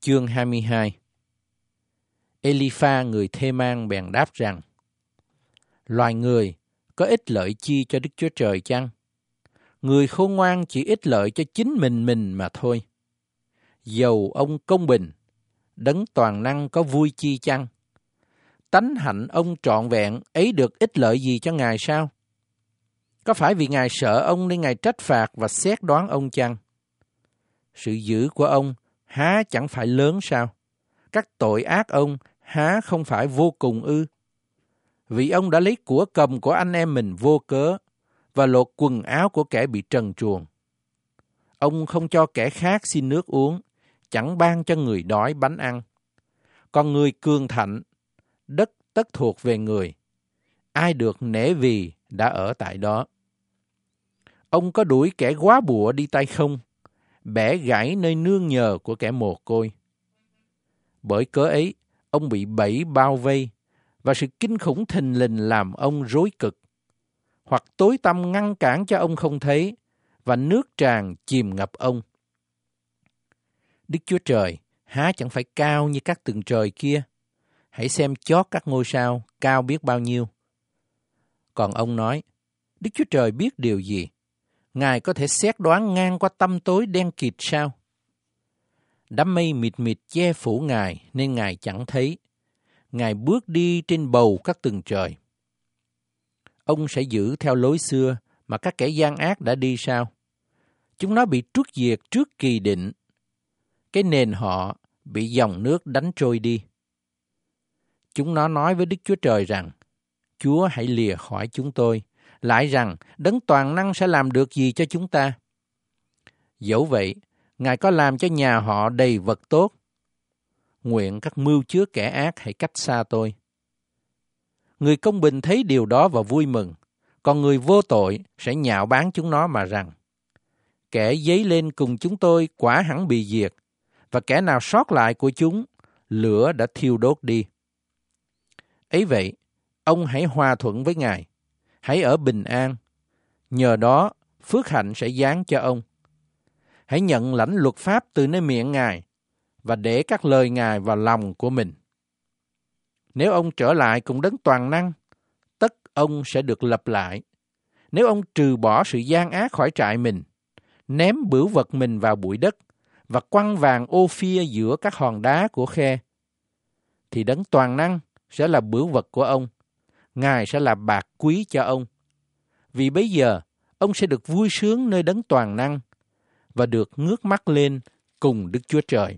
Chương 22. Elipha người Thê-man bèn đáp rằng: Loài người có ích lợi chi cho Đức Chúa Trời chăng? Người khôn ngoan chỉ ích lợi cho chính mình mà thôi. Dầu ông công bình, đấng toàn năng có vui chi chăng? Tánh hạnh ông trọn vẹn ấy được ích lợi gì cho Ngài sao? Có phải vì Ngài sợ ông nên Ngài trách phạt và xét đoán ông chăng? Sự dữ của ông há chẳng phải lớn sao? Các tội ác ông há không phải vô cùng ư? Vì ông đã lấy của cầm của anh em mình vô cớ và lột quần áo của kẻ bị trần truồng. Ông không cho kẻ khác xin nước uống, chẳng ban cho người đói bánh ăn. Còn người cường thạnh, đất tất thuộc về người. Ai được nể vì đã ở tại đó. Ông có đuổi kẻ góa bụa đi tay không, bẻ gãy nơi nương nhờ của kẻ mồ côi. Bởi cớ ấy, ông bị bẫy bao vây, và sự kinh khủng thình lình làm ông rối cực. Hoặc tối tăm ngăn cản cho ông không thấy, và nước tràn chìm ngập ông. Đức Chúa Trời há chẳng phải cao như các tầng trời kia? Hãy xem chót các ngôi sao cao biết bao nhiêu. Còn ông nói, Đức Chúa Trời biết điều gì? Ngài có thể xét đoán ngang qua tăm tối đen kịt sao? Đám mây mịt mịt che phủ Ngài nên Ngài chẳng thấy. Ngài bước đi trên bầu các tầng trời. Ông sẽ giữ theo lối xưa mà các kẻ gian ác đã đi sao? Chúng nó bị truất diệt trước kỳ định. Cái nền họ bị dòng nước đánh trôi đi. Chúng nó nói với Đức Chúa Trời rằng, Chúa hãy lìa khỏi chúng tôi, lại rằng đấng toàn năng sẽ làm được gì cho chúng ta. Dẫu vậy, Ngài có làm cho nhà họ đầy vật tốt. Nguyện các mưu chứa kẻ ác hãy cách xa tôi. Người công bình thấy điều đó và vui mừng, còn người vô tội sẽ nhạo báng chúng nó mà rằng, kẻ dấy lên cùng chúng tôi quả hẳn bị diệt, và kẻ nào sót lại của chúng, lửa đã thiêu đốt đi. Ấy vậy, ông hãy hòa thuận với Ngài, hãy ở bình an, nhờ đó phước hạnh sẽ giáng cho ông. Hãy nhận lãnh luật pháp từ nơi miệng Ngài, và để các lời Ngài vào lòng của mình. Nếu ông trở lại cùng đấng toàn năng, tất ông sẽ được lập lại. Nếu ông trừ bỏ sự gian ác khỏi trại mình, ném bửu vật mình vào bụi đất, và quăng vàng Ô-phia giữa các hòn đá của khe, thì đấng toàn năng sẽ là bửu vật của ông. Ngài sẽ là bạc quý cho ông. Vì bây giờ, ông sẽ được vui sướng nơi đấng toàn năng, và được ngước mắt lên cùng Đức Chúa Trời.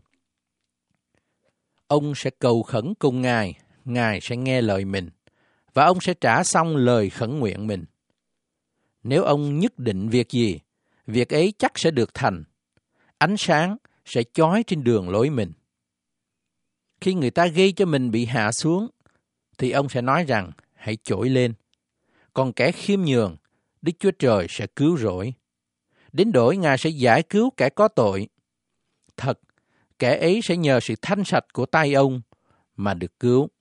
Ông sẽ cầu khẩn cùng Ngài, Ngài sẽ nghe lời mình, và ông sẽ trả xong lời khẩn nguyện mình. Nếu ông nhất định việc gì, việc ấy chắc sẽ được thành. Ánh sáng sẽ chói trên đường lối mình. Khi người ta gây cho mình bị hạ xuống, thì ông sẽ nói rằng, hãy trỗi lên. Còn kẻ khiêm nhường, Đức Chúa Trời sẽ cứu rỗi. Đến đổi Ngài sẽ giải cứu kẻ có tội. Thật, kẻ ấy sẽ nhờ sự thanh sạch của tay ông mà được cứu.